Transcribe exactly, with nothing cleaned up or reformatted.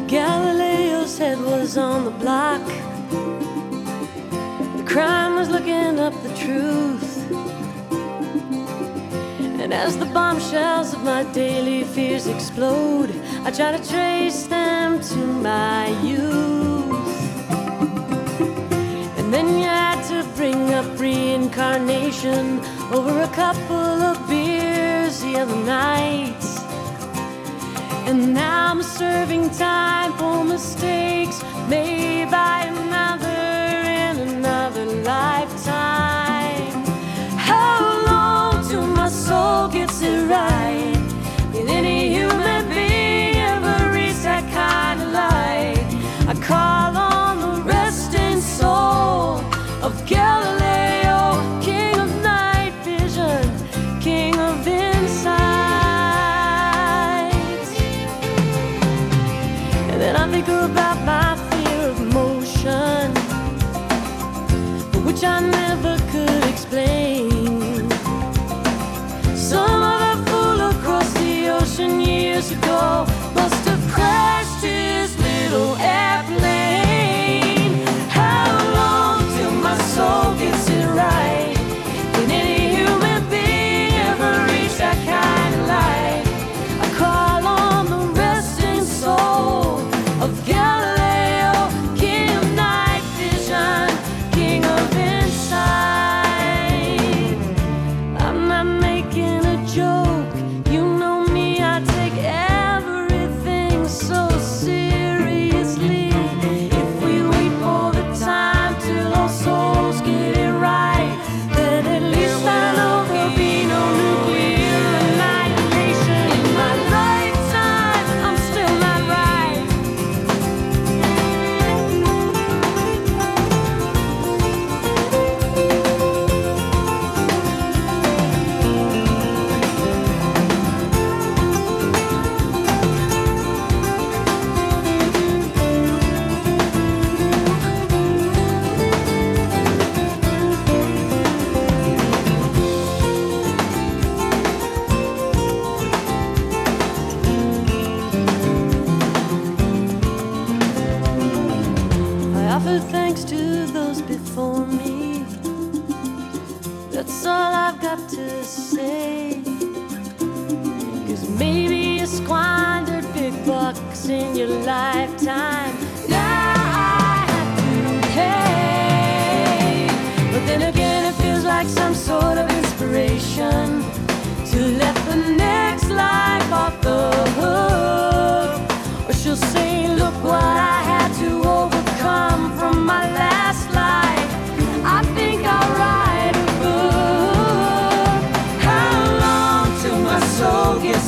Galileo's head was on the block. The crime was looking up the truth. And as the bombshells of my daily fears explode, I try to trace them to my youth. And then you had to bring up reincarnation over a couple of beers the other night. And now I'm serving time for mistakes made by another in another lifetime. How long till my soul gets it right? Did any human being ever reach that kind of light? I call on the resting soul of Galileo, king of night vision, king of insight. And then I think about my fear of motion, which I never could explain. Some other fool across the ocean years ago must have crashed his little airplane. How long till my soul gets it right? Can any human being ever reach that kind of light? I call on the resting soul of Galileo, king of night vision, king of insight. I'm not making a joke, you know me, I take everything so seriously. If we wait for the time till our souls get it right, then at least I know there'll be no nuclear annihilation. In my lifetime, I'm still not right. I offer thanks to those before me. That's all I've got to say. 'Cause maybe you squandered big bucks in your lifetime. Now I have to pay. But then again, it feels like some sort of inspiration to let the next life off the hook. Or she'll say, look what I had to overcome from my last life. I think I'll write a book. How long till my soul gets